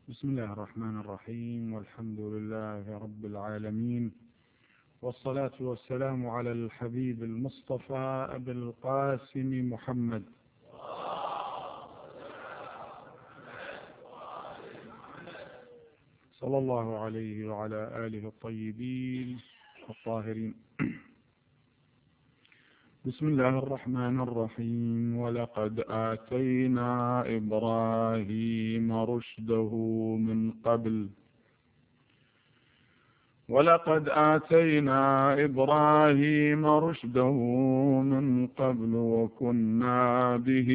بسم الله الرحمن الرحيم، والحمد لله رب العالمين، والصلاة والسلام على الحبيب المصطفى أبي القاسم محمد صلى الله عليه وعلى آله الطيبين الطاهرين. بسم الله الرحمن الرحيم. ولقد آتينا إبراهيم رشده من قبل وكنا به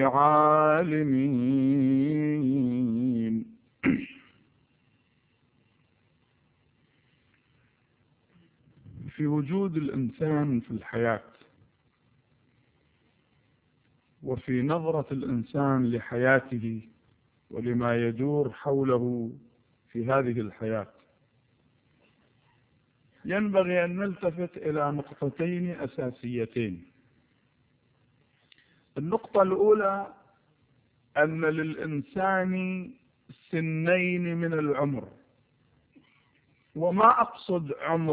عالمين. في وجود الإنسان في الحياة، وفي نظرة الإنسان لحياته ولما يدور حوله في هذه الحياة، ينبغي أن نلتفت إلى نقطتين أساسيتين. النقطة الأولى أن للإنسان سنين من العمر، وما أقصد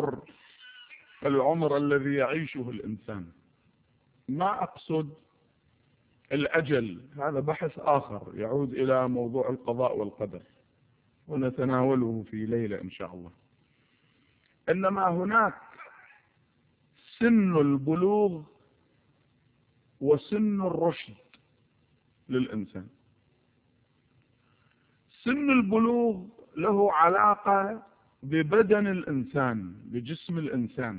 العمر الذي يعيشه الإنسان، ما أقصد الأجل، هذا بحث آخر يعود إلى موضوع القضاء والقدر ونتناوله في ليلة إن شاء الله. إنما هناك سن البلوغ وسن الرشد للإنسان. سن البلوغ له علاقة ببدن الإنسان، بجسم الإنسان.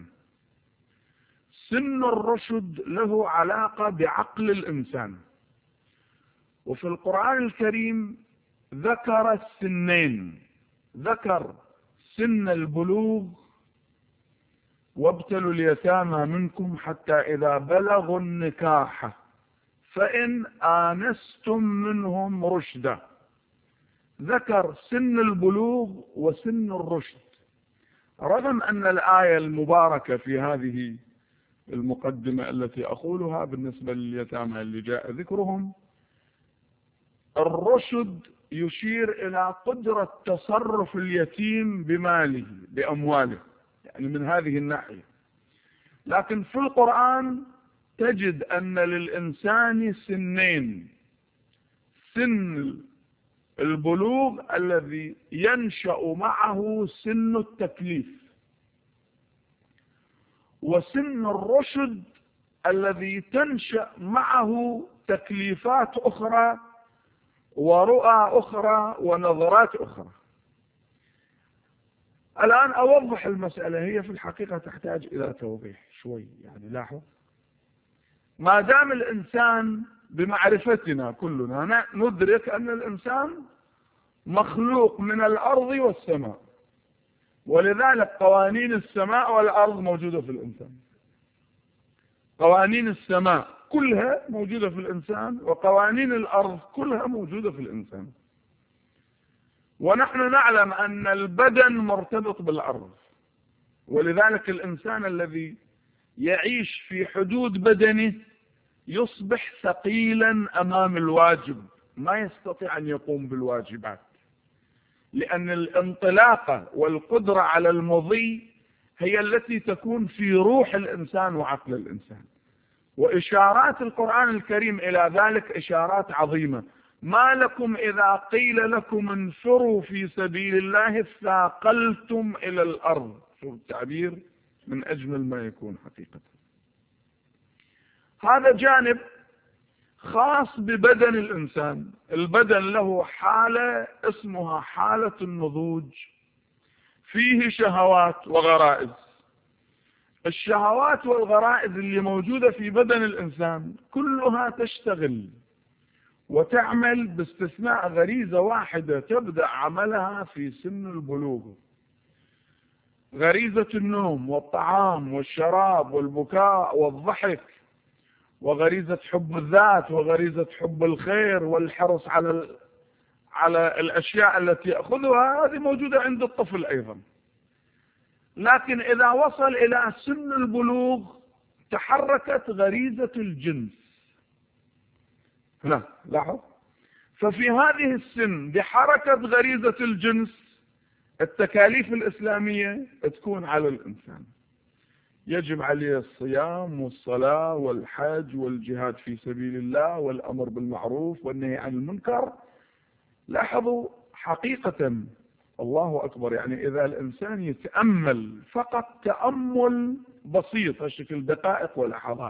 سن الرشد له علاقة بعقل الإنسان. وفي القرآن الكريم ذكر السنين، ذكر سن البلوغ: وابتلوا اليتامى منكم حتى إذا بلغوا النكاح فإن آنستم منهم رشدا. ذكر سن البلوغ وسن الرشد، رغم أن الآية المباركة في هذه المقدمة التي أقولها بالنسبة لليتامى اللي جاء ذكرهم، الرشد يشير إلى قدرة تصرف اليتيم بماله بأمواله، يعني من هذه الناحية. لكن في القرآن تجد أن للإنسان سنين: سن البلوغ الذي ينشأ معه سن التكليف، وسن الرشد الذي تنشأ معه تكليفات أخرى ورؤى أخرى ونظرات أخرى. الآن أوضح المسألة، هي في الحقيقة تحتاج إلى توضيح شوي، يعني لاحظ. ما دام الإنسان بمعرفتنا كلنا ندرك أن الإنسان مخلوق من الأرض والسماء، ولذلك قوانين السماء والأرض موجودة في الإنسان. قوانين السماء كلها موجودة في الإنسان، وقوانين الأرض كلها موجودة في الإنسان. ونحن نعلم أن البدن مرتبط بالأرض، ولذلك الإنسان الذي يعيش في حدود بدنه يصبح ثقيلا أمام الواجب، ما يستطيع أن يقوم بالواجبات، لأن الانطلاقة والقدرة على المضي هي التي تكون في روح الإنسان وعقل الإنسان. وإشارات القرآن الكريم إلى ذلك إشارات عظيمة. ما لكم إذا قيل لكم انفروا في سبيل الله ثاقلتم إلى الأرض. شوف التعبير من أجمل ما يكون حقيقة. هذا جانب خاص ببدن الإنسان. البدن له حالة اسمها حالة النضوج، فيه شهوات وغرائز. الشهوات والغرائز اللي موجودة في بدن الإنسان كلها تشتغل وتعمل باستثناء غريزة واحدة تبدأ عملها في سن البلوغ: غريزة النوم والطعام والشراب والبكاء والضحك، وغريزة حب الذات، وغريزة حب الخير والحرص على الأشياء التي يأخذها. هذه موجودة عند الطفل أيضا. لكن إذا وصل إلى سن البلوغ تحركت غريزة الجنس. لاحظ، ففي هذه السن بحركة غريزة الجنس التكاليف الإسلامية تكون على الإنسان، يجب عليه الصيام والصلاة والحج والجهاد في سبيل الله والأمر بالمعروف والنهي عن المنكر. لاحظوا حقيقة الله أكبر، يعني إذا الإنسان يتأمل فقط تأمل بسيط هالشكل دقائق ولحظات،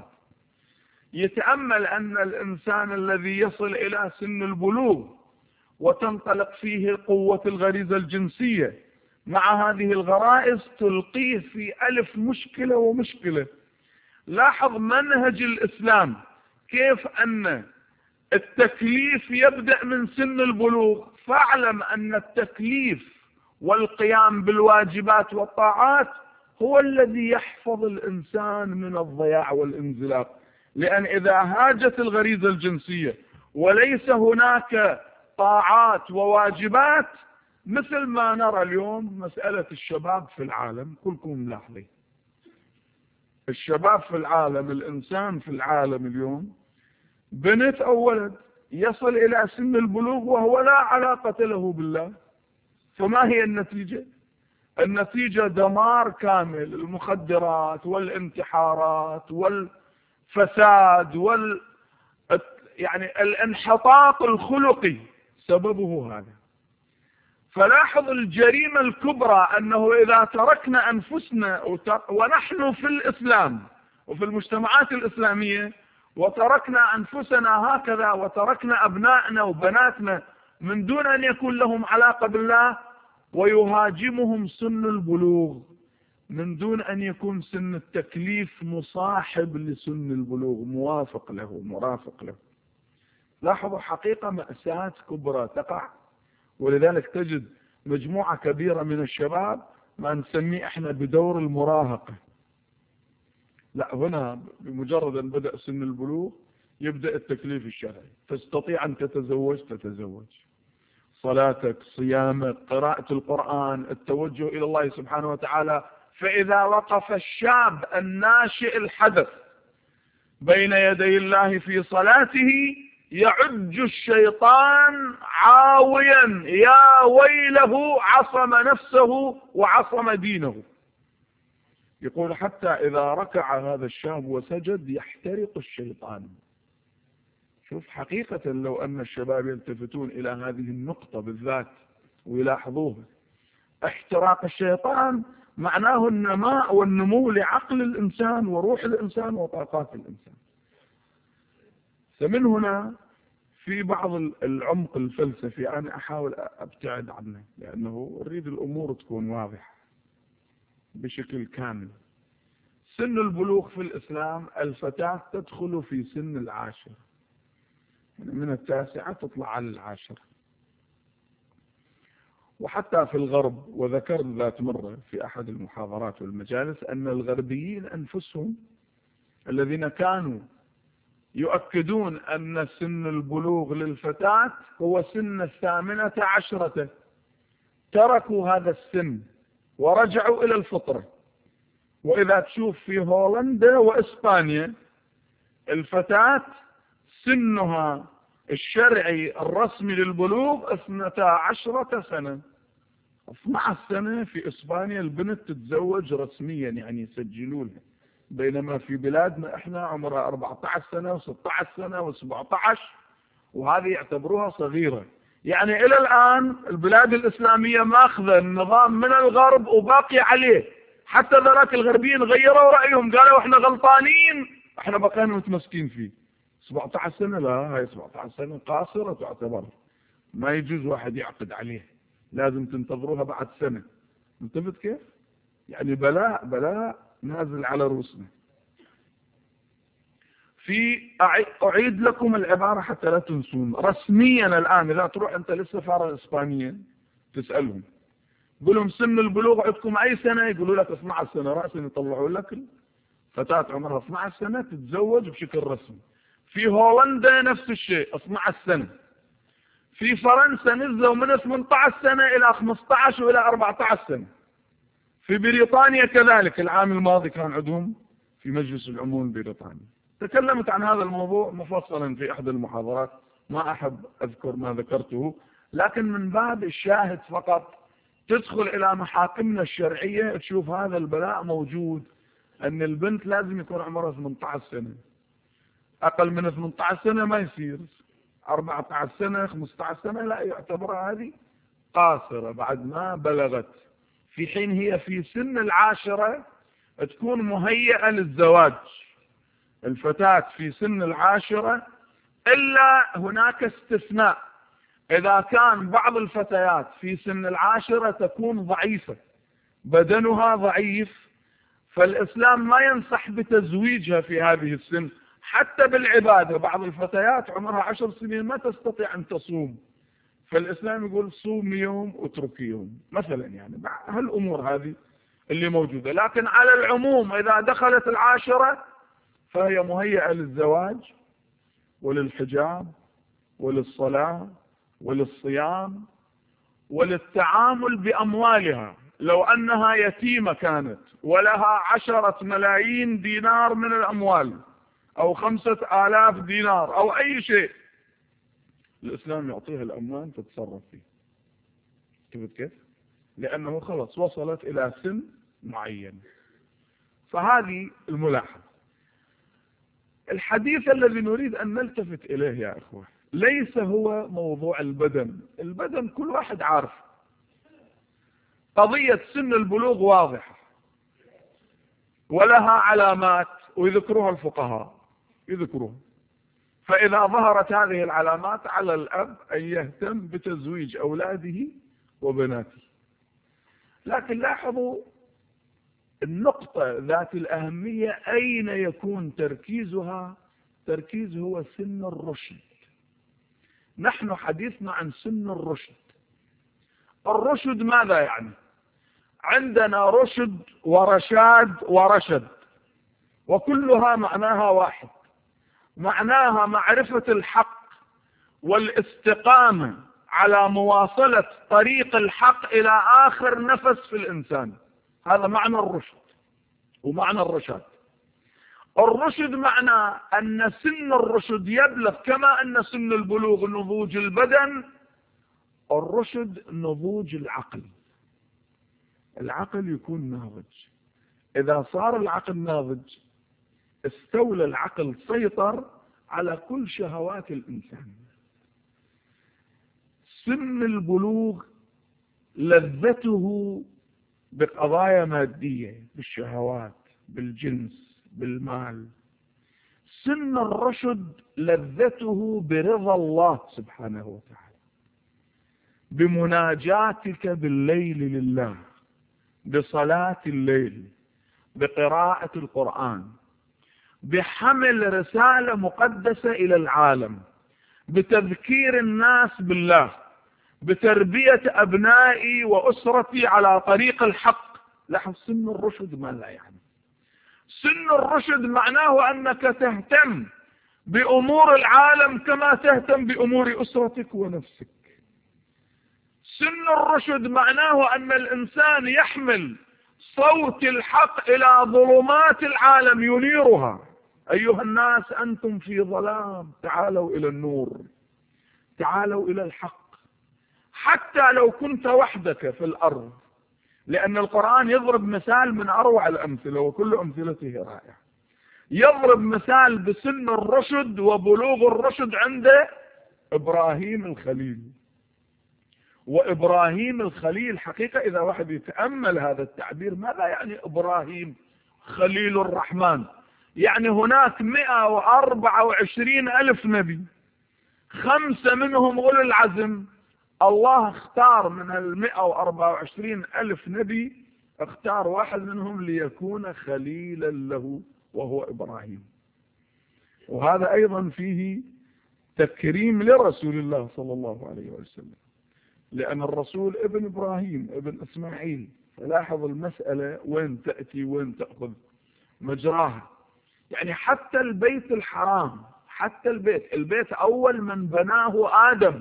يتأمل أن الإنسان الذي يصل إلى سن البلوغ وتنطلق فيه قوة الغريزة الجنسية مع هذه الغرائز تلقيه في ألف مشكلة ومشكلة. لاحظ منهج الإسلام كيف أن التكليف يبدأ من سن البلوغ، فاعلم أن التكليف والقيام بالواجبات والطاعات هو الذي يحفظ الإنسان من الضياع والانزلاق. لأن إذا هاجت الغريزة الجنسية وليس هناك طاعات وواجبات، مثل ما نرى اليوم مسألة الشباب في العالم، كلكم ملاحظين الشباب في العالم، الإنسان في العالم اليوم بنت أو ولد يصل إلى سن البلوغ وهو لا علاقة له بالله، فما هي النتيجة؟ النتيجة دمار كامل، المخدرات والانتحارات والفساد يعني الانحطاط الخلقي سببه هذا. فلاحظ الجريمة الكبرى أنه إذا تركنا أنفسنا ونحن في الإسلام وفي المجتمعات الإسلامية وتركنا أنفسنا هكذا وتركنا أبنائنا وبناتنا من دون أن يكون لهم علاقة بالله، ويهاجمهم سن البلوغ من دون أن يكون سن التكليف مصاحب لسن البلوغ، موافق له مرافق له. لاحظوا حقيقة مأساة كبرى تقع. ولذلك تجد مجموعة كبيرة من الشباب ما نسميه احنا بدور المراهقة. لا، هنا بمجرد ان بدأ سن البلوغ يبدأ التكليف الشرعي، تستطيع ان تتزوج، صلاتك، صيامك، قراءة القرآن، التوجه الى الله سبحانه وتعالى. فاذا وقف الشاب الناشئ الحدث بين يدي الله في صلاته يعج الشيطان عاويا، يا ويله عصم نفسه وعصم دينه. يقول حتى إذا ركع هذا الشاب وسجد يحترق الشيطان. شوف حقيقة لو أن الشباب يلتفتون إلى هذه النقطة بالذات ويلاحظوها، احتراق الشيطان معناه النماء والنمو لعقل الإنسان وروح الإنسان وطاقات الإنسان. فمن هنا في بعض العمق الفلسفي أنا أحاول أبتعد عنه، لأنه أريد الأمور تكون واضحة بشكل كامل. سن البلوغ في الإسلام الفتاة تدخل في سن العاشر، من 9 تطلع على 10. وحتى في الغرب، وذكرت ذات مرة في أحد المحاضرات والمجالس أن الغربيين أنفسهم الذين كانوا يؤكدون أن سن البلوغ للفتاة هو سن 18، تركوا هذا السن ورجعوا إلى الفطرة. وإذا تشوف في هولندا وإسبانيا الفتاة سنها الشرعي الرسمي للبلوغ 12 سنة. 12 سنة في إسبانيا البنت تتزوج رسميا، يعني يسجلونها، بينما في بلادنا احنا عمرها 14 سنة و16 سنة و17، وهذه يعتبروها صغيرة. يعني إلى الآن البلاد الإسلامية ماخذة النظام من الغرب وباقي عليه، حتى ذراك الغربيين غيروا رأيهم، قالوا احنا غلطانين، احنا بقينا متمسكين فيه. 17 سنة لا، هاي 17 سنة قاصرة تعتبر، ما يجوز واحد يعقد عليه، لازم تنتظروها بعد سنة. انتبهت كيف؟ يعني بلاء نازل على رؤوسنا. أعيد لكم العبارة حتى لا تنسون. رسميا الآن إذا تروح أنت للسفارة الإسبانية تسألهم، قول لهم سن البلوغ عندكم أي سنة؟ يقولوا لك 12 سنة رأسا، يطلعوا لك فتاة عمرها 12 سنة تتزوج بشكل رسمي. في هولندا نفس الشيء 12 سنة. في فرنسا نزلوا من 18 سنة إلى 15 وإلى 14 سنة. في بريطانيا كذلك، العام الماضي كان عندهم في مجلس العموم البريطاني، تكلمت عن هذا الموضوع مفصلا في أحد المحاضرات ما أحب أذكر ما ذكرته، لكن من باب الشاهد فقط. تدخل إلى محاكمنا الشرعية تشوف هذا البلاء موجود، أن البنت لازم يكون عمرها 18 سنة، أقل من 18 سنة ما يصير، 14 سنة 15 سنة لا، يعتبرها هذه قاصرة بعد ما بلغت، في حين هي في سن العاشرة تكون مهيئة للزواج. الفتاة في سن العاشرة، إلا هناك استثناء، إذا كان بعض الفتيات في سن العاشرة تكون ضعيفة، بدنها ضعيف، فالإسلام ما ينصح بتزويجها في هذه السن. حتى بالعبادة بعض الفتيات عمرها 10 سنين ما تستطيع أن تصوم، فالإسلام يقول صوم يوم واترك يوم مثلا، يعني هالأمور هذه اللي موجودة. لكن على العموم إذا دخلت العاشرة فهي مهيئة للزواج وللحجاب وللصلاة وللصيام وللتعامل بأموالها. لو أنها يتيمة كانت ولها 10 ملايين دينار من الأموال أو 5000 دينار أو أي شيء، الإسلام يعطيها الأمان تتصرف فيه. كيف؟ لأنه خلص وصلت إلى سن معين. فهذه الملاحظة. الحديث الذي نريد أن نلتفت إليه يا أخوة ليس هو موضوع البدن. البدن كل واحد عارف، قضية سن البلوغ واضحة ولها علامات ويذكروها الفقهاء يذكروها. فإذا ظهرت هذه العلامات على الأب أن يهتم بتزويج أولاده وبناته. لكن لاحظوا النقطة ذات الأهمية، أين يكون تركيزها؟ تركيز هو سن الرشد. نحن حديثنا عن سن الرشد. الرشد ماذا يعني؟ عندنا رشد ورشاد ورشد، وكلها معناها واحد، معناها معرفة الحق والاستقامة على مواصلة طريق الحق إلى آخر نفس في الإنسان. هذا معنى الرشد ومعنى الرشاد. الرشد معنى أن سن الرشد يبلغ كما أن سن البلوغ نضوج البدن، الرشد نضوج العقل. العقل يكون ناضج. إذا صار العقل ناضج استولى العقل، سيطر على كل شهوات الإنسان. سن البلوغ لذته بقضايا مادية، بالشهوات، بالجنس، بالمال. سن الرشد لذته برضا الله سبحانه وتعالى، بمناجاتك بالليل لله، بصلاة الليل، بقراءة القرآن، بحمل رسالة مقدسة إلى العالم، بتذكير الناس بالله، بتربية أبنائي وأسرتي على طريق الحق. لاحظ سن الرشد ما لا يعني. سن الرشد معناه أنك تهتم بأمور العالم كما تهتم بأمور أسرتك ونفسك. سن الرشد معناه أن الإنسان يحمل صوت الحق إلى ظلمات العالم ينيرها. أيها الناس أنتم في ظلام، تعالوا إلى النور، تعالوا إلى الحق. حتى لو كنت وحدك في الأرض، لأن القرآن يضرب مثال من أروع الأمثلة وكل أمثلته رائعة. يضرب مثال بسن الرشد وبلوغ الرشد عند إبراهيم الخليل. وإبراهيم الخليل حقيقة إذا واحد يتأمل هذا التعبير، ماذا يعني إبراهيم خليل الرحمن؟ يعني هناك 124,000 نبي، 5 منهم أولي العزم. الله اختار من 124,000 نبي، اختار واحد منهم ليكون خليلا له وهو إبراهيم. وهذا أيضا فيه تكريم لرسول الله صلى الله عليه وسلم، لأن الرسول ابن إبراهيم ابن إسماعيل. فلاحظ المسألة وين تأتي وين تأخذ مجراها. يعني حتى البيت الحرام، حتى البيت أول من بناه آدم،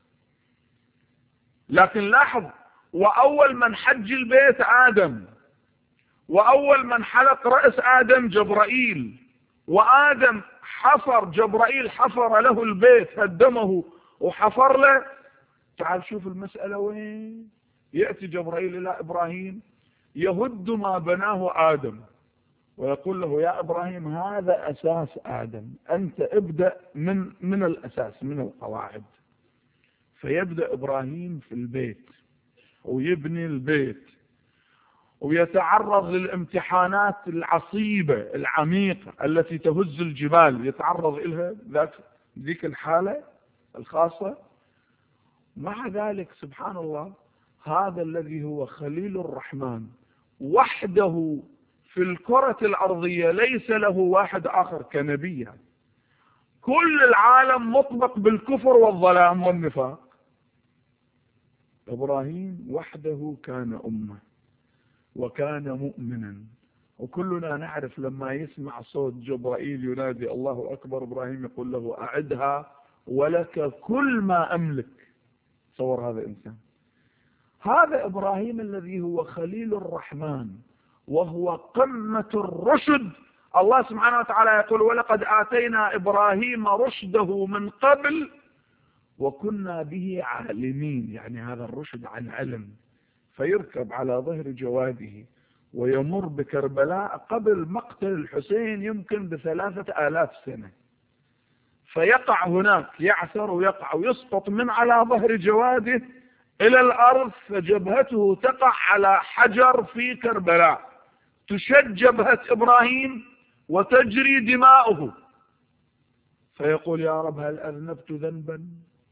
لكن لاحظ وأول من حج البيت آدم، وأول من حلق رأس آدم جبرائيل، وآدم حفر جبرائيل، حفر له البيت، هدمه وحفر له. تعال شوف المسألة وين. يأتي جبرائيل إلى إبراهيم يهد ما بناه آدم ويقول له يا إبراهيم هذا أساس آدم، أنت ابدأ من الأساس، من القواعد. فيبدأ إبراهيم في البيت ويبني البيت ويتعرض للامتحانات العصيبة العميقة التي تهز الجبال، يتعرض إلها ذيك الحالة الخاصة. مع ذلك سبحان الله، هذا الذي هو خليل الرحمن وحده في الكرة الأرضية، ليس له واحد آخر كنبي. كل العالم مطبق بالكفر والظلام والنفاق. إبراهيم وحده كان أمة وكان مؤمنا. وكلنا نعرف لما يسمع صوت جبرائيل ينادي الله أكبر، إبراهيم يقول له أعدها ولك كل ما أملك. تصور هذا إنسان. هذا إبراهيم الذي هو خليل الرحمن وهو قمة الرشد. الله سبحانه وتعالى يقول ولقد آتينا إبراهيم رشده من قبل وكنا به عالمين، يعني هذا الرشد عن علم. فيركب على ظهر جواده ويمر بكربلاء قبل مقتل الحسين يمكن ب3000 سنة، فيقع هناك، يعثر ويقع ويسقط من على ظهر جواده إلى الأرض، فجبهته تقع على حجر في كربلاء، تشج جبهة إبراهيم وتجري دماؤه، فيقول يا رب هل أذنبت ذنبا؟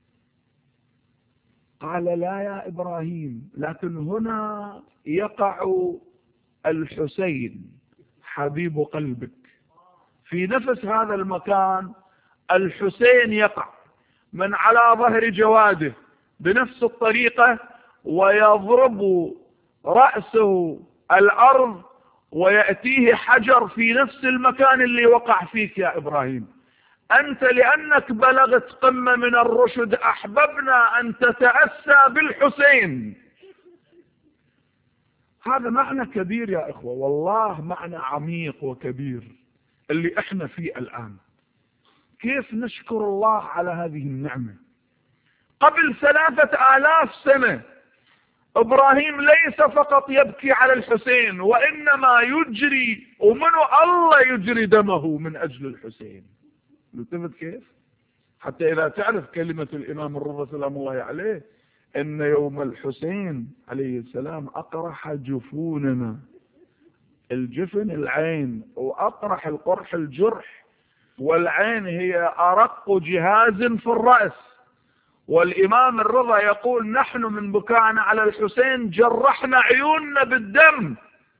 قال لا يا إبراهيم، لكن هنا يقع الحسين حبيب قلبك، في نفس هذا المكان الحسين يقع من على ظهر جواده بنفس الطريقة ويضرب رأسه الأرض ويأتيه حجر في نفس المكان اللي وقع فيك يا إبراهيم. أنت لأنك بلغت قمة من الرشد أحببنا أن تتأسى بالحسين. هذا معنى كبير يا إخوة، والله معنى عميق وكبير اللي إحنا فيه الآن. كيف نشكر الله على هذه النعمة؟ قبل 3000 سنة إبراهيم ليس فقط يبكي على الحسين، وإنما يجري ومنه الله يجري دمه من أجل الحسين. لتفت كيف؟ حتى إذا تعرف كلمة الإمام الرضا سلام الله عليه إن يوم الحسين عليه السلام أقرح جفوننا، الجفن العين، وأقرح القرح الجرح، والعين هي أرق جهاز في الرأس. والإمام الرضا يقول نحن من بكاءنا على الحسين جرحنا عيوننا بالدم.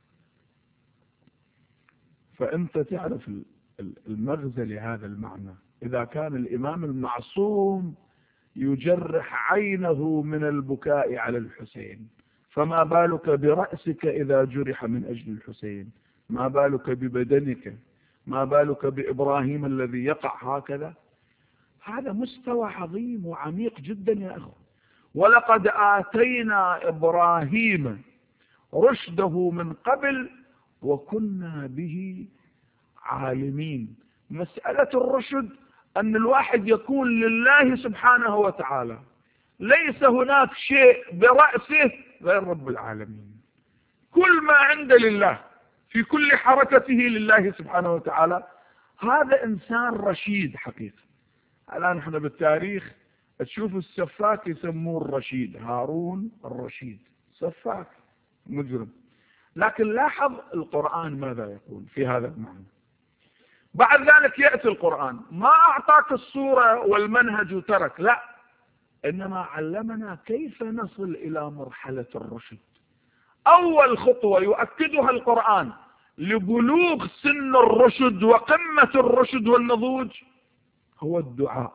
فأنت تعرف المغزى لهذا المعنى. إذا كان الإمام المعصوم يجرح عينه من البكاء على الحسين، فما بالك برأسك إذا جرح من أجل الحسين؟ ما بالك ببدنك؟ ما بالك بإبراهيم الذي يقع هكذا؟ هذا مستوى عظيم وعميق جدا يا أخوة. ولقد آتينا إبراهيم رشده من قبل وكنا به عالمين. مسألة الرشد أن الواحد يكون لله سبحانه وتعالى، ليس هناك شيء برأسه غير رب العالمين. كل ما عنده لله، في كل حركته لله سبحانه وتعالى. هذا إنسان رشيد حقيقة. الآن احنا بالتاريخ تشوف السفاك يسموه الرشيد، هارون الرشيد، سفاك مجرم. لكن لاحظ القرآن ماذا يقول في هذا المعنى. بعد ذلك يأتي القرآن ما أعطاك الصورة والمنهج وترك، لا، إنما علمنا كيف نصل إلى مرحلة الرشد. أول خطوة يؤكدها القرآن لبلوغ سن الرشد وقمة الرشد والنضوج هو الدعاء.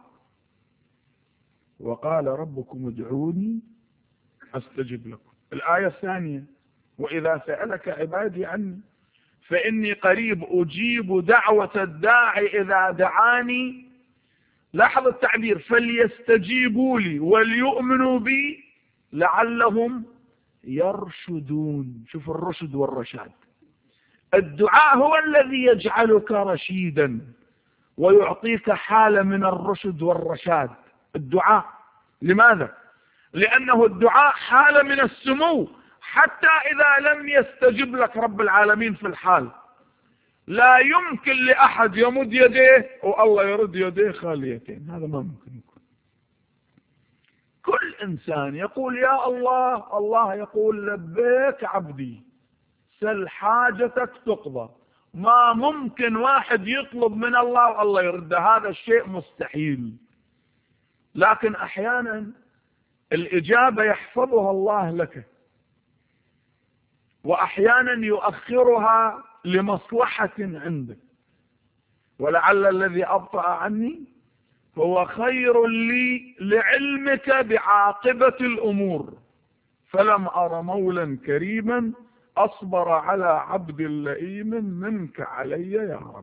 وقال ربكم ادعوني أستجب لكم. الآية الثانية وإذا سألك عبادي عني فإني قريب أجيب دعوة الداعي إذا دعاني. لاحظ التعبير فليستجيبوا لي وليؤمنوا بي لعلهم يرشدون. شوف الرشد والرشاد. الدعاء هو الذي يجعلك رشيدا، ويعطيك حالة من الرشد والرشاد. الدعاء لماذا؟ لأنه الدعاء حالة من السمو، حتى إذا لم يستجب لك رب العالمين في الحال، لا يمكن لأحد يمد يديه والله يرد يديه خاليتين، هذا ما ممكن يكون. كل إنسان يقول يا الله، الله يقول لبيك عبدي، سل حاجتك تقضى. ما ممكن واحد يطلب من الله والله يرد، هذا الشيء مستحيل. لكن أحيانا الإجابة يحفظها الله لك، وأحيانا يؤخرها لمصلحة عندك. ولعل الذي أبطأ عني هو خير لي لعلمك بعاقبة الأمور، فلم أر مولا كريما أصبر على عبد لئيم منك علي يا رب.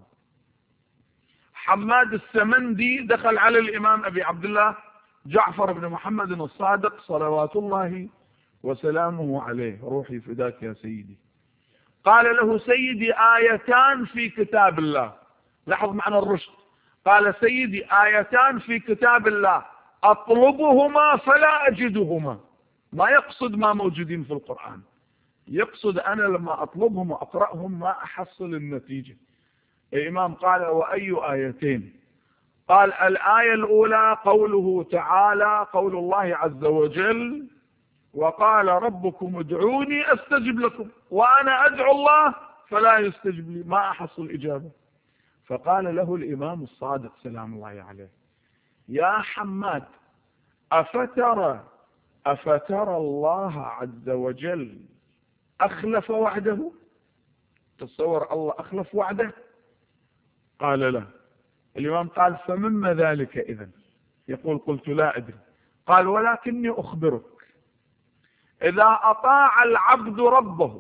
حماد السمندي دخل على الإمام أبي عبد الله جعفر بن محمد الصادق صلوات الله وسلامه عليه، روحي فداك يا سيدي. قال له سيدي آيتان في كتاب الله، لاحظ معنى الرشد، قال سيدي آيتان في كتاب الله أطلبهما فلا أجدهما. ما يقصد ما موجودين في القرآن، يقصد أنا لما أطلبهم وأقرأهم ما أحصل النتيجة. الإمام قال وأي آيتين؟ قال الآية الأولى قوله تعالى، قول الله عز وجل وقال ربكم ادعوني أستجب لكم، وأنا أدعو الله فلا يستجب لي، ما أحصل إجابة. فقال له الإمام الصادق سلام الله عليه يا حماد أفترى الله عز وجل أخلف وعده؟ تصور الله أخلف وعده؟ قال لا. الإمام قال فمما ذلك إذن؟ يقول قلت لا أدري. قال ولكني أخبرك، إذا أطاع العبد ربه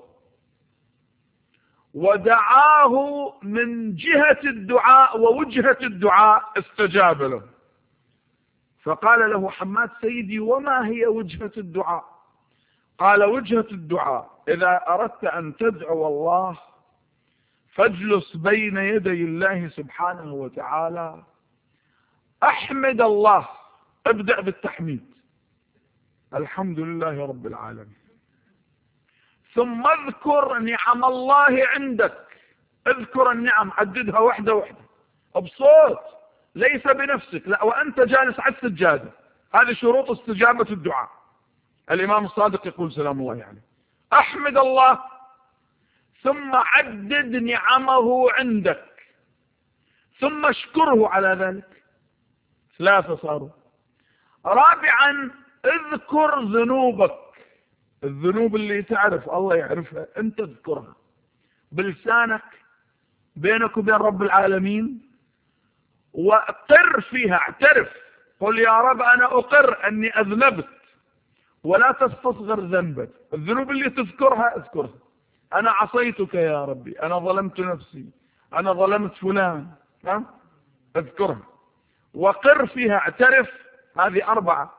ودعاه من جهة الدعاء ووجهة الدعاء استجاب له. فقال له حماد سيدي وما هي وجهة الدعاء؟ قال وجهة الدعاء إذا أردت أن تدعو الله فاجلس بين يدي الله سبحانه وتعالى، أحمد الله، ابدأ بالتحميد، الحمد لله رب العالمين، ثم اذكر نعم الله عندك، اذكر النعم، عددها واحدة واحدة بصوت ليس بنفسك، لا وأنت جالس على السجادة. هذه شروط استجابة الدعاء. الإمام الصادق يقول سلام الله عليه أحمد الله، ثم عدد نعمه عندك، ثم اشكره على ذلك. 3 صاروا. رابعا اذكر ذنوبك، الذنوب اللي تعرف الله يعرفها انت اذكرها بلسانك بينك وبين رب العالمين، واقر فيها، اعترف، قل يا رب انا اقر اني اذنبت، ولا تستصغر ذنبك. الذنوب اللي تذكرها اذكرها، انا عصيتك يا ربي، انا ظلمت نفسي، انا ظلمت فلان، اذكرها وقر فيها، اعترف. هذه 4.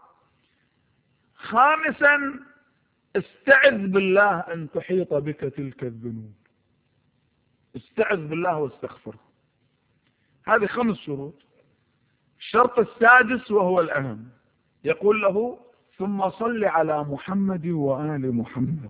خامسا استعذ بالله ان تحيط بك تلك الذنوب، استعذ بالله واستغفره. هذه 5 شروط. الشرط السادس وهو الأهم، يقول له ثم صل على محمد وآل محمد.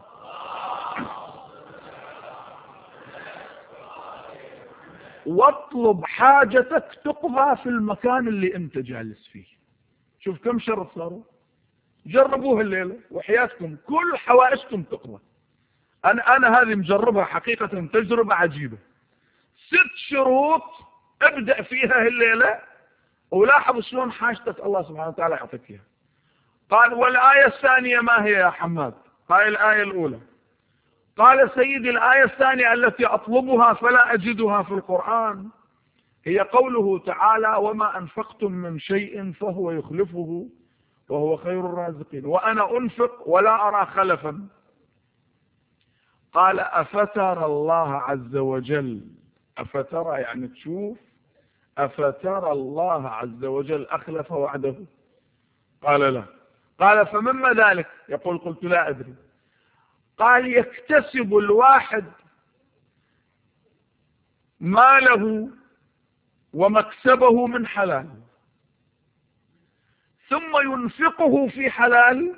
واطلب حاجتك تقضى في المكان اللي انت جالس فيه. شوف كم شرط صاروا، جربوها الليلة وحياتكم كل حوائجكم تقضى. أنا هذه مجربها حقيقة، تجربة عجيبة. 6 شروط ابدأ فيها الليلة ولاحظ شلون حاجتك الله سبحانه وتعالى يعطيك اياها. قال والآية الثانية ما هي يا حماد؟ قال الآية الأولى. قال سيدي الآية الثانية التي أطلبها فلا أجدها في القرآن هي قوله تعالى وما أنفقتم من شيء فهو يخلفه وهو خير الرازقين، وأنا أنفق ولا أرى خلفا. قال أفترى الله عز وجل، أفترى يعني تشوف، أفترى الله عز وجل أخلف وعده؟ قال لا. قال فمما ذلك؟ يقول قلت لا أدري. قال يكتسب الواحد ماله ومكسبه من حلال، ثم ينفقه في حلال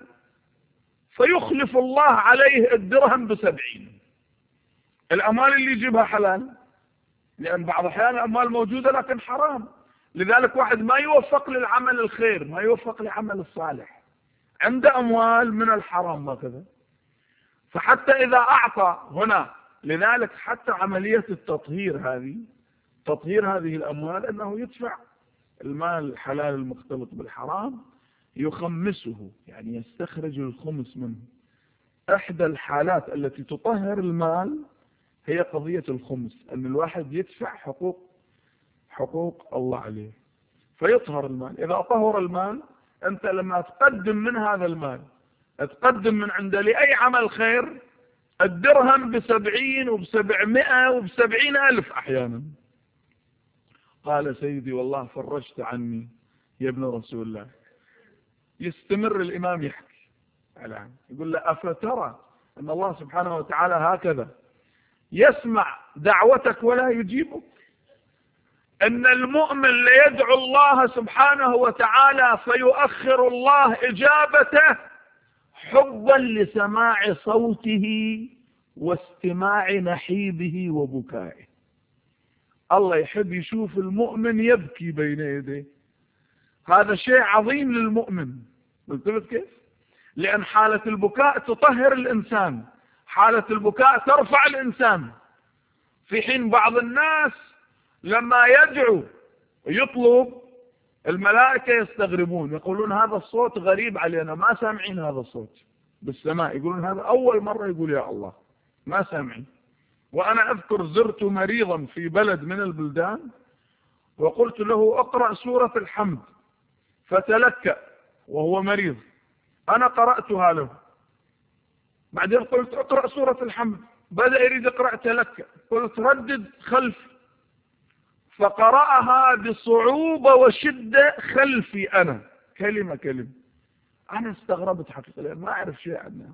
فيخلف الله عليه الدرهم ب70. الأموال اللي يجيبها حلال، لأن بعض الأحيان الأموال موجودة لكن حرام. لذلك واحد ما يوفق للعمل الخير، ما يوفق لعمل الصالح، عنده أموال من الحرام وكذا. فحتى إذا أعطى هنا، لذلك حتى عملية التطهير هذه، تطهير هذه الأموال أنه يدفع المال الحلال المختلط بالحرام، يخمسه، يعني يستخرج الخمس منه. إحدى الحالات التي تطهر المال هي قضية الخمس، أن الواحد يدفع حقوق الله عليه فيطهر المال. إذا طهر المال، أنت لما تقدم من هذا المال، تقدم من عنده لأي عمل خير، الدرهم ب70 وب700 وب70,000 أحيانا. قال سيدي والله فرجت عني يا ابن رسول الله. يستمر الإمام يحكي الآن، يقول له أفترى أن الله سبحانه وتعالى هكذا يسمع دعوتك ولا يجيبك؟ أن المؤمن ليدعو الله سبحانه وتعالى فيؤخر الله إجابته حبا لسماع صوته واستماع نحيبه وبكائه. الله يحب يشوف المؤمن يبكي بين يديه، هذا شيء عظيم للمؤمن. قلت كيف؟ لأن حالة البكاء تطهر الإنسان، حالة البكاء ترفع الإنسان. في حين بعض الناس لما يدعو يطلب، الملائكة يستغربون، يقولون هذا الصوت غريب علينا، ما سامعين هذا الصوت بالسماء، يقولون هذا أول مرة يقول يا الله، ما سامعين. وأنا أذكر زرت مريضا في بلد من البلدان وقلت له اقرأ سورة الحمد، فتلكأ وهو مريض، أنا قرأتها له. بعدين قلت اقرأ سورة الحمد، بدأ يريد يقرأ، تلكأ، قلت ردد خلف، فقرأها بصعوبة وشدة خلفي أنا، كلمة كلمة. أنا استغربت حقيقة لأن ما أعرف شيء عنها.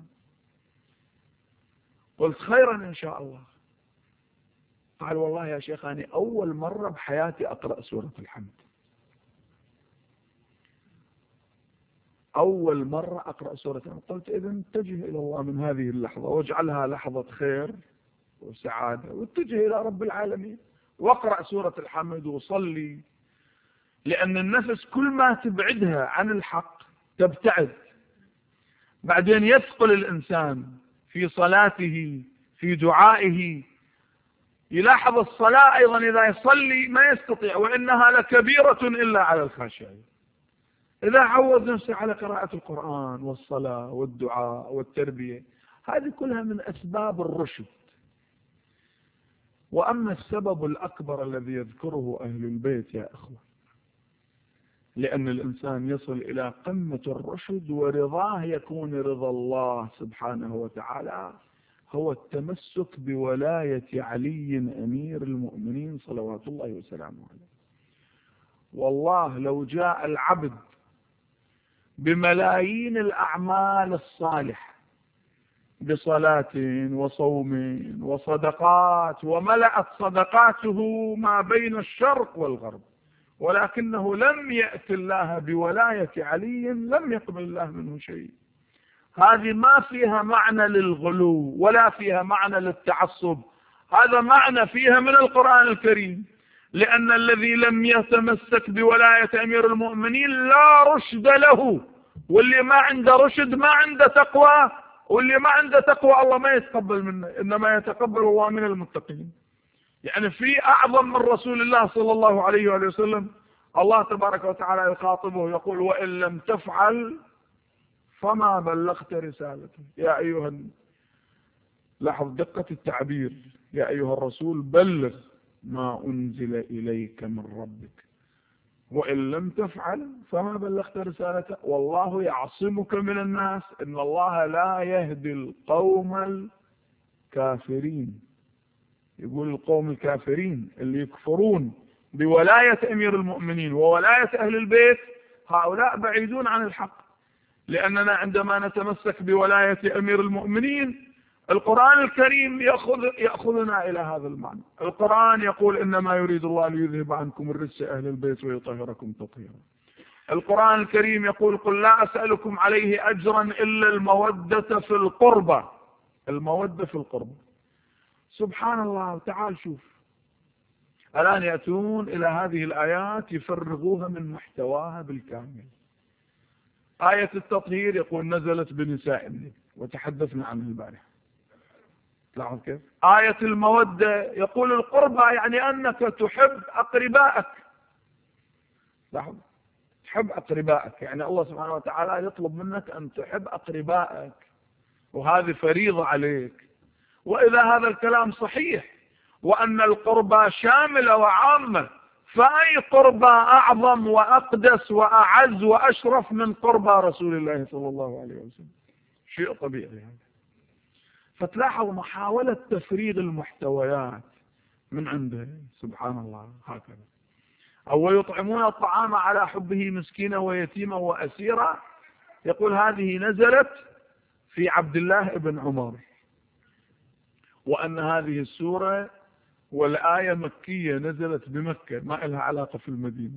قلت خيرا إن شاء الله. قال والله يا شيخ أنا أول مرة بحياتي أقرأ سورة الحمد، أول مرة أقرأ سورة الحمد. قلت إذن اتجه إلى الله من هذه اللحظة واجعلها لحظة خير وسعادة، واتجه إلى رب العالمين واقرأ سورة الحمد وصلي. لأن النفس كل ما تبعدها عن الحق تبتعد، بعدين يثقل الإنسان في صلاته في دعائه. يلاحظ الصلاة أيضا إذا يصلي ما يستطيع، وإنها لكبيرة إلا على الخاشعين. إذا عود نفسه على قراءة القرآن والصلاة والدعاء والتربية، هذه كلها من أسباب الرشد. وأما السبب الأكبر الذي يذكره أهل البيت يا أخوة، لأن الإنسان يصل إلى قمة الرشد ورضاه يكون رضا الله سبحانه وتعالى، هو التمسك بولاية علي أمير المؤمنين صلوات الله وسلامه عليه. والله لو جاء العبد بملايين الأعمال الصالحة، بصلاة وصوم وصدقات، وملأت صدقاته ما بين الشرق والغرب، ولكنه لم يأت الله بولاية علي، لم يقبل الله منه شيء. هذه ما فيها معنى للغلو ولا فيها معنى للتعصب، هذا معنى فيها من القرآن الكريم. لأن الذي لم يتمسك بولاية أمير المؤمنين لا رشد له، واللي ما عنده رشد ما عنده تقوى، واللي ما عنده تقوى الله ما يتقبل منه، إنما يتقبل الله من المتقين. يعني في أعظم من رسول الله صلى الله عليه وآله وسلم، الله تبارك وتعالى يخاطبه يقول وإن لم تفعل فما بلغت رسالته. يا أيها، لاحظ دقة التعبير، يا أيها الرسول بلغ ما أنزل إليك من ربك، وإن لم تفعل فما بلغت رسالته، والله يعصمك من الناس، إن الله لا يهدي القوم الكافرين. يقول القوم الكافرين اللي يكفرون بولاية أمير المؤمنين وولاية أهل البيت، هؤلاء بعيدون عن الحق. لأننا عندما نتمسك بولاية أمير المؤمنين القرآن الكريم يأخذنا إلى هذا المعنى. القرآن يقول إنما يريد الله ليذهب عنكم الرجس أهل البيت ويطهركم تطهيرا. القرآن الكريم يقول قل لا أسألكم عليه أجرا إلا المودة في القربى. المودة في القربى. سبحان الله. تعال شوف الآن يأتون إلى هذه الآيات يفرغوها من محتواها بالكامل. آية التطهير يقول نزلت بنساء النبي وتحدثنا عنه البارحة. لاحظ كيف. آية المودة يقول القربى يعني أنك تحب أقربائك. لاحظ، تحب أقربائك، يعني الله سبحانه وتعالى يطلب منك أن تحب أقربائك، وهذه فريضة عليك. وإذا هذا الكلام صحيح وأن القربى شاملة وعامة، فأي قربى أعظم وأقدس وأعز وأشرف من قربى رسول الله صلى الله عليه وسلم؟ شيء طبيعي هذا. فتلاحظ محاولة تفريغ المحتويات من عنده. سبحان الله. هكذا. أو يطعمون الطعام على حبه مسكينا ويتيما وأسيرا، يقول هذه نزلت في عبد الله بن عمر، وأن هذه السورة والآية مكية نزلت بمكة، ما لها علاقة في المدينة.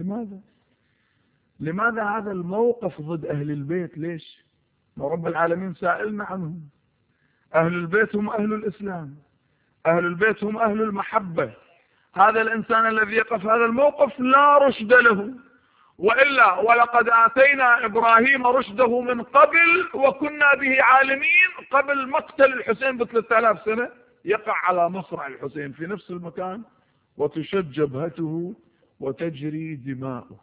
لماذا هذا الموقف ضد أهل البيت؟ ليش؟ رب العالمين سائلنا عنهم. أهل البيت هم أهل الإسلام، أهل البيت هم أهل المحبة. هذا الإنسان الذي يقف هذا الموقف لا رشد له، وإلا ولقد آتينا إبراهيم رشده من قبل وكنا به عالمين. قبل مقتل الحسين ب3000 سنة يقع على مصرع الحسين في نفس المكان وتشج جبهته وتجري دماؤه.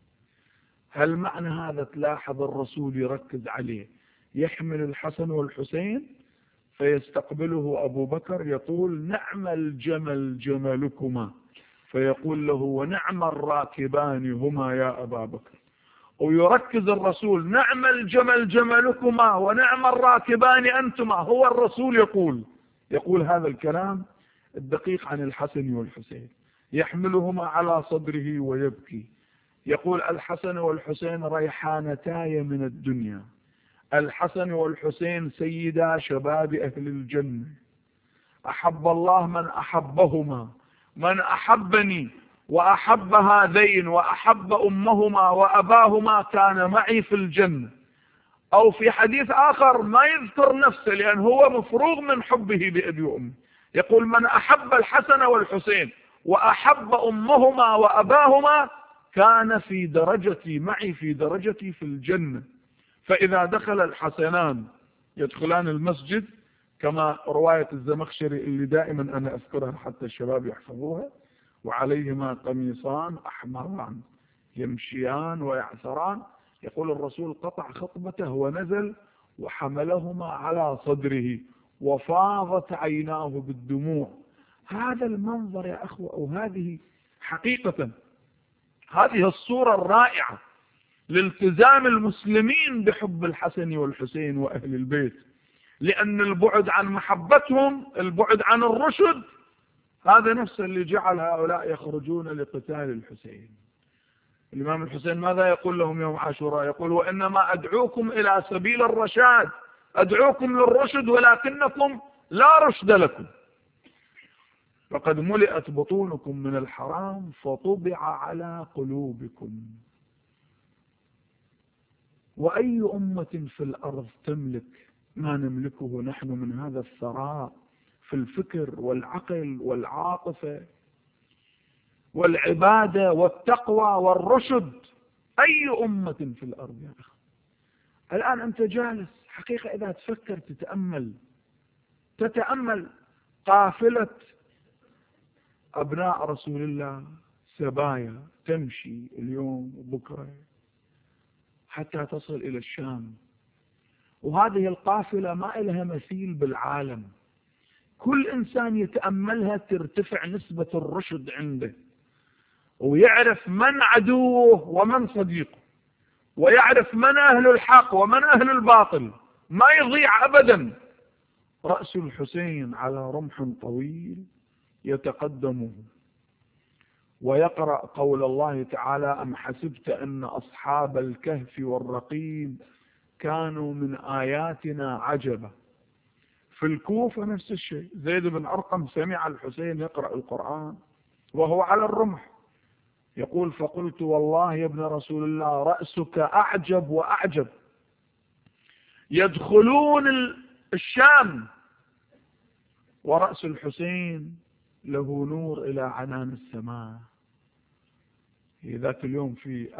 هل معنى هذا تلاحظ الرسول يركز عليه؟ يحمل الحسن والحسين فيستقبله أبو بكر يقول نعم الجمل جملكما، فيقول له ونعم الراكبان هما يا أبا بكر. ويركز الرسول نعم الجمل جملكما ونعم الراكبان أنتما. هو الرسول يقول هذا الكلام الدقيق عن الحسن والحسين، يحملهما على صدره ويبكي. يقول الحسن والحسين ريحانتاي من الدنيا، الحسن والحسين سيدا شباب أهل الجنة، أحب الله من أحبهما، من أحبني وأحب هذين وأحب أمهما وأباهما كان معي في الجنة. أو في حديث آخر ما يذكر نفسه لأن هو مفروغ من حبه بأبي وأمه، يقول من أحب الحسن والحسين وأحب أمهما وأباهما كان في درجتي معي في درجتي في الجنة. فإذا دخل الحسنان يدخلان المسجد كما رواية الزمخشري اللي دائما أنا أذكرها حتى الشباب يحفظوها، وعليهما قميصان أحمران يمشيان ويعثران، يقول الرسول قطع خطبته ونزل وحملهما على صدره وفاضت عيناه بالدموع. هذا المنظر يا أخوة، أو هذه حقيقة هذه الصورة الرائعة لالتزام المسلمين بحب الحسن والحسين وأهل البيت، لأن البعد عن محبتهم البعد عن الرشد، هذا نفس اللي جعل هؤلاء يخرجون لقتال الحسين. الإمام الحسين ماذا يقول لهم يوم عاشوراء؟ يقول وإنما أدعوكم إلى سبيل الرشاد، أدعوكم للرشد ولكنكم لا رشد لكم، فقد ملئت بطونكم من الحرام فطبع على قلوبكم. وأي أمة في الأرض تملك ما نملكه نحن من هذا الثراء في الفكر والعقل والعاطفة والعبادة والتقوى والرشد؟ أي أمة في الأرض يا أخي؟ الآن أنت جالس حقيقة إذا تفكر تتأمل قافلة أبناء رسول الله سبايا تمشي اليوم وبكرة حتى تصل إلى الشام، وهذه القافلة ما إلها مثيل بالعالم. كل إنسان يتأملها ترتفع نسبة الرشد عنده، ويعرف من عدوه ومن صديقه، ويعرف من أهل الحق ومن أهل الباطل، ما يضيع أبدا. رأس الحسين على رمح طويل يتقدمه ويقرأ قول الله تعالى أم حسبت أن أصحاب الكهف والرقيم كانوا من آياتنا عجبا. في في الكوفة نفس الشيء، زيد بن أرقم سمع الحسين يقرأ القرآن وهو على الرمح، يقول فقلت والله يا ابن رسول الله رأسك أعجب وأعجب، يدخلون الشام ورأس الحسين له نور إلى عنان السماء. في ذاك اليوم في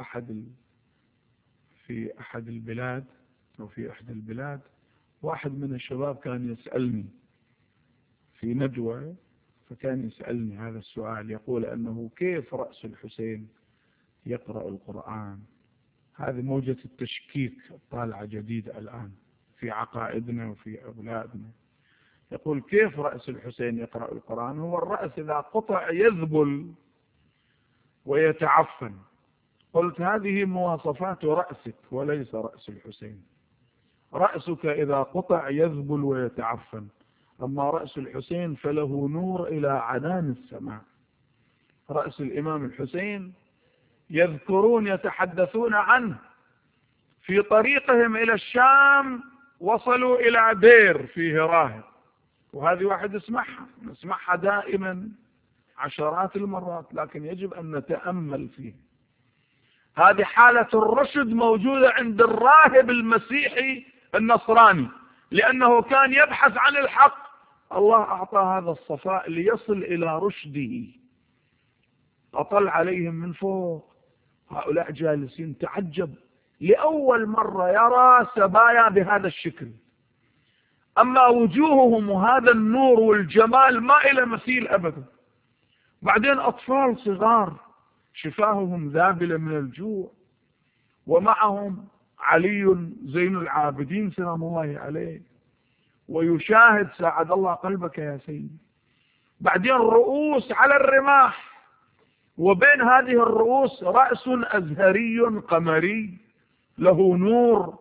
أحد البلاد أو في إحدى البلاد، واحد من الشباب كان يسألني في ندوة، فكان يسألني هذا السؤال، يقول أنه كيف رأس الحسين يقرأ القرآن؟ هذه موجة التشكيك طالعة جديدة الآن في عقائدنا وفي أولادنا. يقول كيف رأس الحسين يقرأ القرآن؟ هو الرأس إذا قطع يذبل ويتعفن. قلت هذه مواصفات رأسك وليس رأس الحسين. رأسك إذا قطع يذبل ويتعفن، أما رأس الحسين فله نور إلى عنان السماء. رأس الإمام الحسين يذكرون يتحدثون عنه في طريقهم إلى الشام وصلوا إلى دير فيه راهب، وهذه واحد نسمعها دائما عشرات المرات، لكن يجب أن نتأمل فيه. هذه حالة الرشد موجودة عند الراهب المسيحي النصراني، لأنه كان يبحث عن الحق. الله أعطى هذا الصفاء ليصل إلى رشده. أطل عليهم من فوق، هؤلاء جالسين تعجب، لأول مرة يرى سبايا بهذا الشكل. أما وجوههم وهذا النور والجمال ما إلى مثيل أبدا. بعدين أطفال صغار شفاههم ذابلة من الجوع، ومعهم علي زين العابدين سلام الله عليه، ويشاهد ساعد الله قلبك يا سيدي. بعدين رؤوس على الرماح، وبين هذه الرؤوس رأس أزهري قمري له نور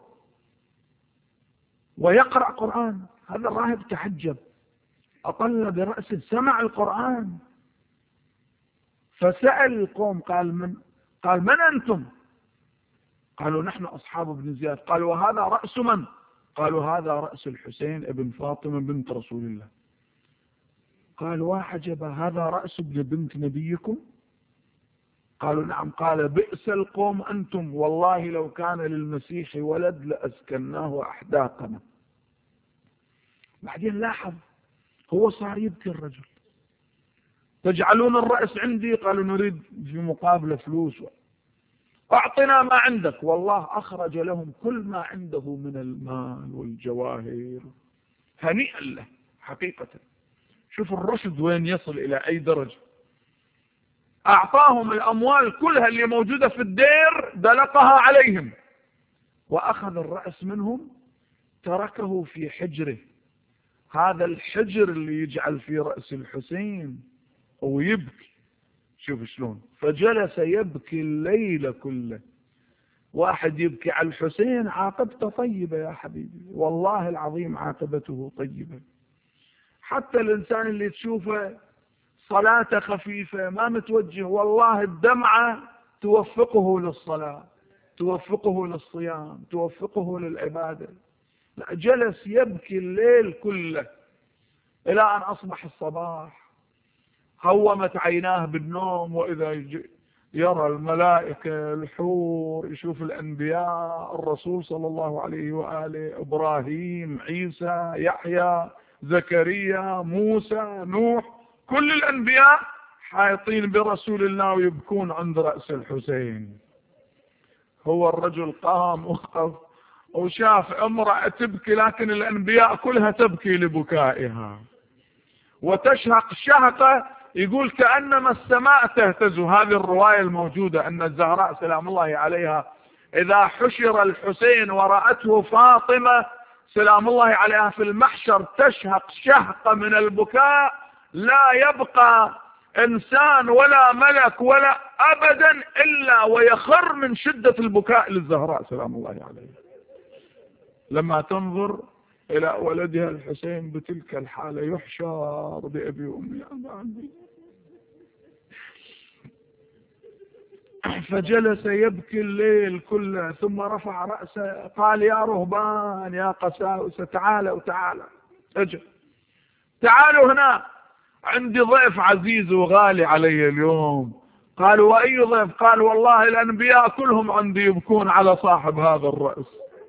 ويقرأ قرآن. هذا الراهب تحجب، أطل برأسه، سمع القرآن، فسأل القوم قال من أنتم؟ قالوا نحن أصحاب ابن زياد. قالوا وهذا رأس من؟ قالوا هذا رأس الحسين ابن فاطمة بنت رسول الله. قالوا وعجب، هذا رأس ابن بنت نبيكم؟ قالوا نعم. قال بئس القوم أنتم، والله لو كان للمسيح ولد لأسكناه أحداقنا. بعدين لاحظ هو صار يبكي الرجل. تجعلون الرأس عندي؟ قالوا نريد في مقابل فلوس. أعطنا ما عندك. والله أخرج لهم كل ما عنده من المال والجواهر، هنيئا له حقيقة. شوف الرشد وين يصل إلى أي درجة. أعطاهم الأموال كلها اللي موجودة في الدير، دلقها عليهم، وأخذ الرأس منهم تركه في حجره. هذا الحجر اللي يجعل في رأس الحسين ويبكي. شوف شلون، فجلس يبكي الليل كله. واحد يبكي على الحسين عاقبته طيبة يا حبيبي، والله العظيم عاقبته طيبة. حتى الإنسان اللي تشوفه صلاته خفيفة ما متوجه، والله الدمعة توفقه للصلاة، توفقه للصيام، توفقه للعبادة. لا، جلس يبكي الليل كله إلى أن أصبح الصباح. هومت عيناه بالنوم، وإذا يرى الملائكة الحور، يشوف الأنبياء، الرسول صلى الله عليه وآله، إبراهيم، عيسى، يحيى، زكريا، موسى، نوح، كل الأنبياء حايطين برسول الله ويبكون عند رأس الحسين. هو الرجل قام وقف وشاف امرأة تبكي، لكن الأنبياء كلها تبكي لبكائها وتشهق شهقة، يقول كأنما السماء تهتز. هذه الرواية الموجودة أن الزهراء سلام الله عليها إذا حشر الحسين ورأته فاطمة سلام الله عليها في المحشر تشهق شهقة من البكاء، لا يبقى إنسان ولا ملك ولا أبدا إلا ويخر من شدة البكاء للزهراء سلام الله عليها لما تنظر إلى ولدها الحسين بتلك الحالة. يحشر بأبي وأمي عندي. فجلس يبكي الليل كله، ثم رفع رأسه قال يا رهبان يا قساوسة تعالوا تعالوا. اجل تعالوا هنا عندي ضيف عزيز وغالي علي اليوم. قالوا وأي ضيف؟ قال والله الأنبياء كلهم عندي يبكون على صاحب هذا الرأس،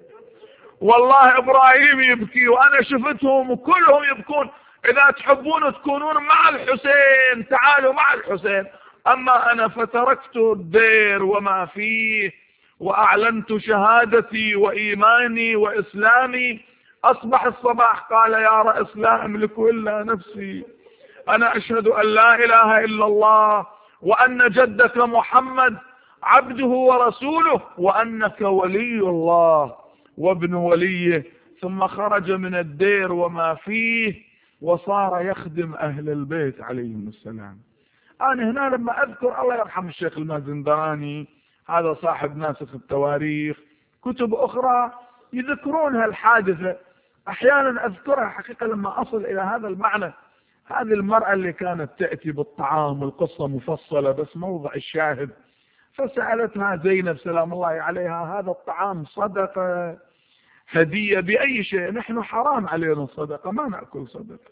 والله إبراهيم يبكي وأنا شفتهم وكلهم يبكون. إذا تحبون تكونون مع الحسين تعالوا مع الحسين، أما أنا فتركت الدير وما فيه وأعلنت شهادتي وإيماني وإسلامي. أصبح الصباح قال يا رأس لا أملك إلا نفسي، أنا أشهد أن لا إله إلا الله وأن جدك محمد عبده ورسوله وأنك ولي الله وابن وليه. ثم خرج من الدير وما فيه وصار يخدم أهل البيت عليهم السلام. أنا هنا لما أذكر الله يرحم الشيخ المازندراني، هذا صاحب ناسخ التواريخ، كتب أخرى يذكرون هالحادثة، أحيانا أذكرها حقيقة لما أصل إلى هذا المعنى. هذه المرأة اللي كانت تأتي بالطعام، والقصة مفصلة بس موضع الشاهد، فسألتها زينب سلام الله عليها هذا الطعام صدقة هدية بأي شيء؟ نحن حرام علينا الصدقة، ما نأكل صدقة.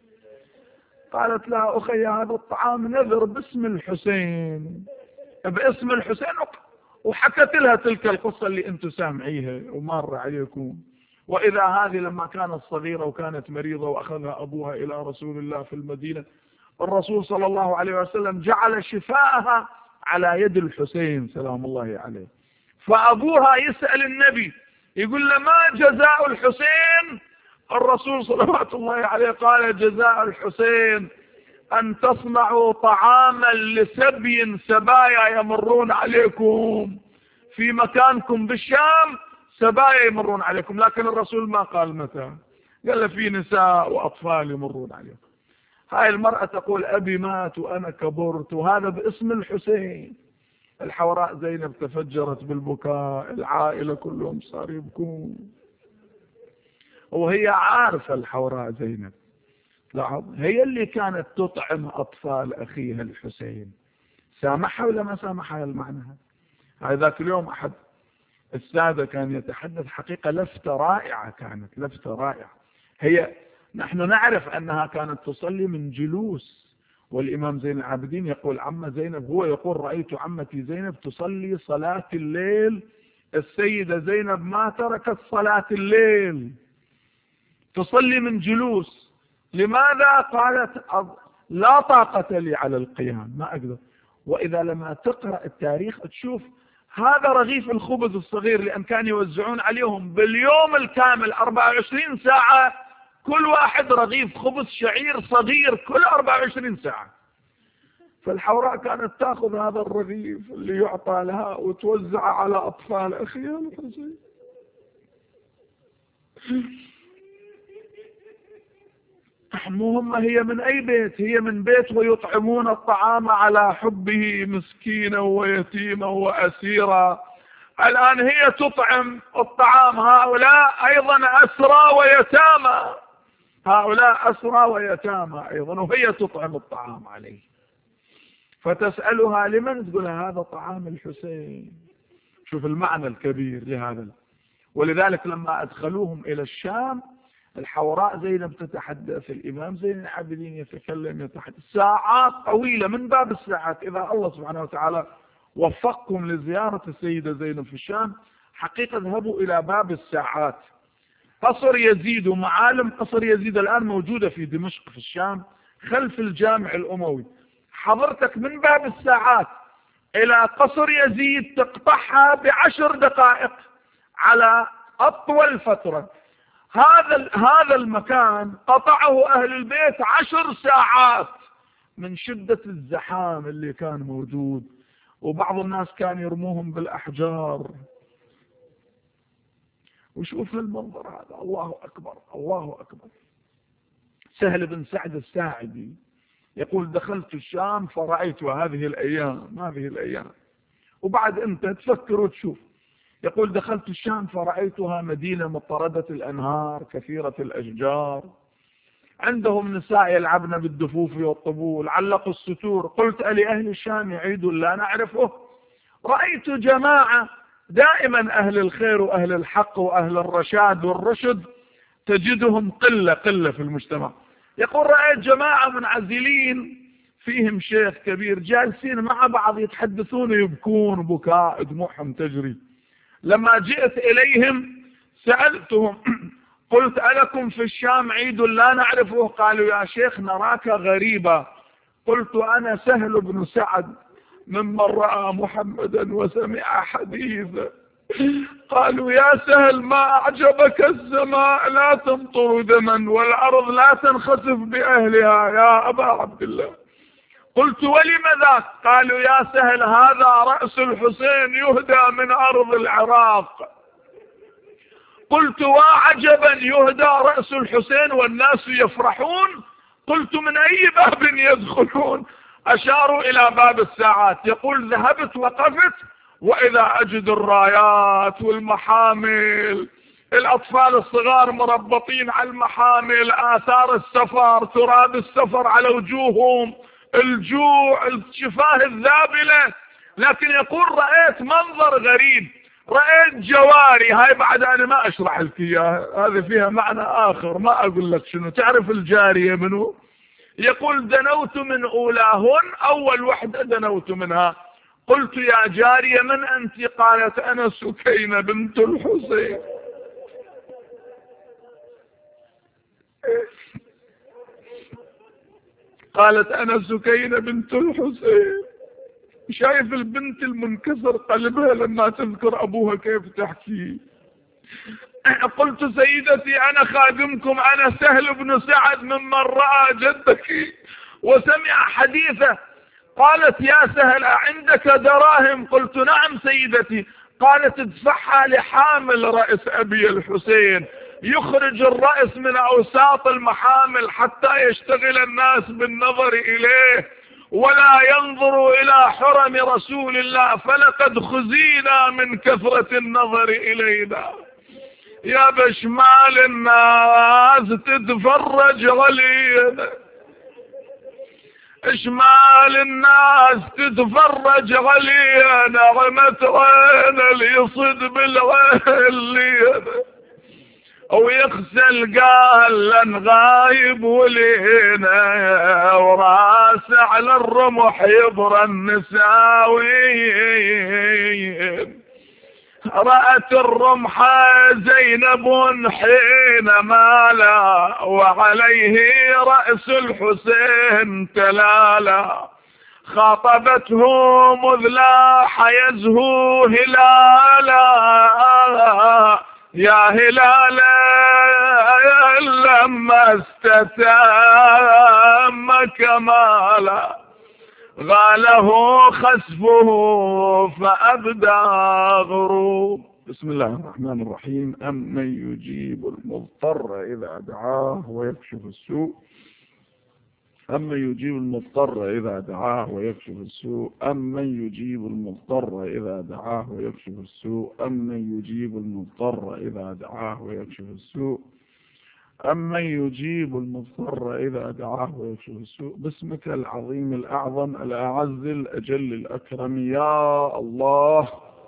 قالت لها أخي هذا الطعام نذر باسم الحسين، باسم الحسين. وحكت لها تلك القصة اللي انتم سامعيها ومار عليكم. وإذا هذه لما كانت صغيرة وكانت مريضة وأخذها أبوها إلى رسول الله في المدينة، الرسول صلى الله عليه وسلم جعل شفاءها على يد الحسين سلام الله عليه. فأبوها يسأل النبي يقول له ما جزاء الحسين؟ الرسول صلوات الله عليه قال جزاء الحسين أن تصنعوا طعاما لسبي سبايا يمرون عليكم في مكانكم بالشام، سبايا يمرون عليكم. لكن الرسول ما قال متى، قال في نساء وأطفال يمرون عليكم. هاي المرأة تقول أبي مات وأنا كبرت، وهذا باسم الحسين. الحوراء زينب تفجرت بالبكاء، العائلة كلهم صار يبكون، وهي عارفة الحوراء زينب، لاحظ، هي اللي كانت تطعم أطفال أخيها الحسين. سامحها ولا ما سامحها؟ المعنى ذاك اليوم أحد السادة كان يتحدث حقيقة لفتة رائعة، كانت لفتة رائعة. هي نحن نعرف أنها كانت تصلي من جلوس، والإمام زين العابدين يقول عم زينب، هو يقول رأيت عمتي زينب تصلي صلاة الليل. السيدة زينب ما تركت صلاة الليل، تصلي من جلوس. لماذا؟ قالت لا طاقة لي على القيام، ما أقدر. وإذا لما تقرأ التاريخ تشوف هذا رغيف الخبز الصغير لأن كانوا يوزعون عليهم باليوم الكامل 24 ساعة، كل واحد رغيف خبز شعير صغير كل 24 ساعة. فالحوراء كانت تأخذ هذا الرغيف اللي يعطى لها وتوزع على أطفال أخيها الحسين. مهم هي من أي بيت؟ هي من بيت ويطعمون الطعام على حبه مسكينا ويتيما وأسيرا. الآن هي تطعم الطعام، هؤلاء أيضا أسرى ويتامى، هؤلاء أسرى ويتامى أيضا، وهي تطعم الطعام عليه. فتسألها لمن؟ تقول هذا طعام الحسين. شوف المعنى الكبير لهذا. ولذلك لما أدخلوهم إلى الشام، الحوراء زينب تتحدث، الإمام زين العابدين يتكلم يتحدث ساعات طويلة من باب الساعات. إذا الله سبحانه وتعالى وفقكم لزيارة السيدة زينب في الشام، حقيقة اذهبوا إلى باب الساعات. قصر يزيد ومعالم قصر يزيد الآن موجودة في دمشق في الشام خلف الجامع الأموي. حضرتك من باب الساعات إلى قصر يزيد تقطعها ب10 دقائق على أطول فترة. هذا المكان قطعه أهل البيت 10 ساعات من شدة الزحام اللي كان موجود، وبعض الناس كان يرموهم بالأحجار. وشوف المنظر هذا، الله أكبر الله أكبر. سهل بن سعد الساعدي يقول دخلت الشام فرأيت هذه الأيام. وبعد أنت تفكر وتشوف. يقول دخلت الشام فرأيتها مدينة مطردة الأنهار كثيرة الأشجار، عندهم نساء يلعبن بالدفوف والطبول، علقوا الستور. قلت ألأهل الشام عيد لا نعرفه؟ رأيت جماعة دائما أهل الخير وأهل الحق وأهل الرشاد والرشد تجدهم قلة في المجتمع. يقول رأيت جماعة منعزلين فيهم شيخ كبير جالسين مع بعض يتحدثون يبكون بكاء دموعهم تجري. لما جئت إليهم سألتهم قلت ألكم في الشام عيد لا نعرفه؟ قالوا يا شيخ نراك غريبا. قلت أنا سهل بن سعد ممن رأى محمدا وسمع حديثا. قالوا يا سهل ما أعجبك السماء لا تمطر دما والأرض لا تنخسف بأهلها يا أبا عبد الله. قلت ولم ذاك؟ قالوا يا سهل هذا رأس الحسين يهدى من أرض العراق. قلت وعجبا يهدى رأس الحسين والناس يفرحون. قلت من أي باب يدخلون؟ أشاروا إلى باب الساعات. يقول ذهبت وقفت وإذا أجد الرايات والمحامل، الأطفال الصغار مربطين على المحامل، آثار السفر، تراب السفر على وجوههم، الجوع، الشفاه الذابلة. لكن يقول رأيت منظر غريب، رأيت جواري. هاي بعد أنا ما أشرح لك إياها، هذه فيها معنى آخر ما أقول لك شنو. تعرف الجارية منه؟ يقول دنوت من أولاهن، أول وحدة دنوت منها. قلت يا جارية من أنت؟ قالت أنا سكينة بنت الحسين. قالت أنا سكينة بنت الحسين. شايف البنت المنكسر قلبها لما تذكر أبوها كيف تحكي. قلت سيدتي أنا خادمكم، أنا سهل بن سعد ممن رأى جدك وسمع حديثه. قالت يا سهل عندك دراهم؟ قلت نعم سيدتي. قالت ادفعها لحامل رأس أبي الحسين يخرج الرأس من أوساط المحامل حتى يشتغل الناس بالنظر إليه ولا ينظروا إلى حرم رسول الله، فلقد خزينا من كثرة النظر إلينا. يا بشمال الناس تتفرج علينا، شمال الناس تتفرج علينا، عمت عين اللي يصد بالعين لينا ويغسل قال لن غايب ولينا وراس على الرمح يبرى النساوين. رأت الرمح زينب حين مالا وعليه رأس الحسين تلالا. خاطبته مذ لاح يزهو هلالا يا هلالا لما استتم كمالا غاله خسفه فأبدى غروب. بسم الله الرحمن الرحيم. أمن يجيب المضطر إذا دعاه ويكشف السوء، أمن يجيب المضطر إذا دعاه ويكشف السوء، أمن يجيب المضطر إذا دعاه ويكشف السوء، أمن يجيب المضطر إذا دعاه ويكشف السوء، أمن يجيب المضطر إذا دعاه ويكشف السوء. باسمك العظيم الأعظم الأعز الأجل الأكرم يا الله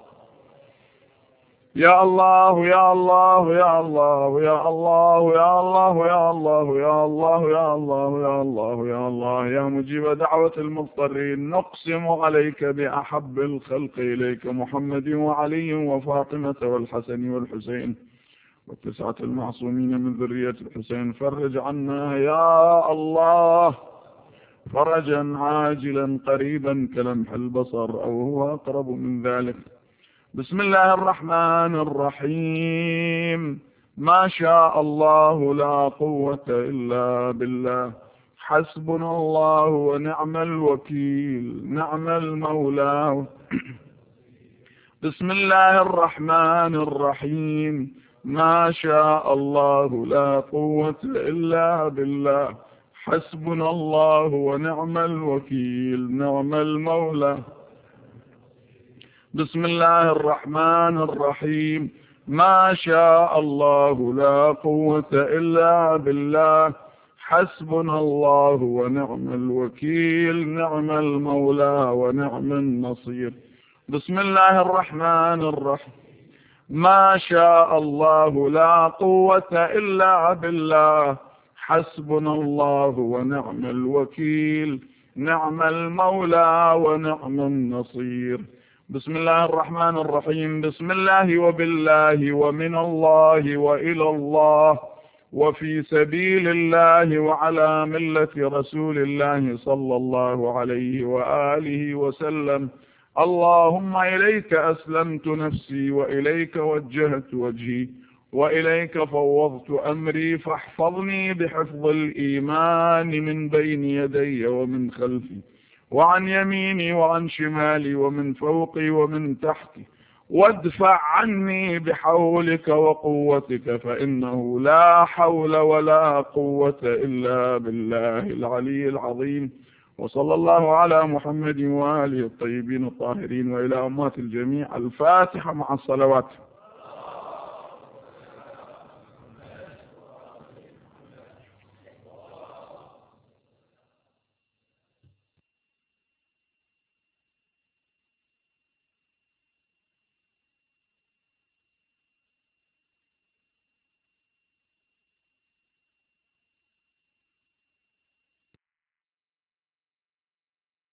يا الله يا الله يا الله يا الله يا الله يا الله يا الله يا الله يا الله يا الله يا مجيب دعوة المضطرين، نقسم عليك بأحب الخلق إليك محمد وعلي وفاطمة والحسن والحسين والتسعة المعصومين من ذرية الحسين. فرج عنا يا الله فرجا عاجلا قريبا كلمح البصر أو هو أقرب من ذلك. بسم الله الرحمن الرحيم. ما شاء الله لا قوة إلا بالله، حسبنا الله ونعم الوكيل، نعم المولى. بسم الله الرحمن الرحيم. ما شاء الله لا قوة إلا بالله، حسبنا الله ونعم الوكيل، نعم المولى. بسم الله الرحمن الرحيم. ما شاء الله لا قوة إلا بالله، حسبنا الله ونعم الوكيل، نعم المولى ونعم النصير. بسم الله الرحمن الرحيم. ما شاء الله لا قوة إلا بالله، حسبنا الله ونعم الوكيل، نعم المولى ونعم النصير. بسم الله الرحمن الرحيم. بسم الله وبالله ومن الله وإلى الله وفي سبيل الله وعلى ملة رسول الله صلى الله عليه وآله وسلم. اللهم إليك أسلمت نفسي وإليك وجهت وجهي وإليك فوضت أمري، فاحفظني بحفظ الإيمان من بين يدي ومن خلفي وعن يميني وعن شمالي ومن فوقي ومن تحتي، وادفع عني بحولك وقوتك، فإنه لا حول ولا قوة إلا بالله العلي العظيم. وصلى الله على محمد وآله الطيبين الطاهرين، وإلى أمات الجميع. الفاتحة مع الصلوات.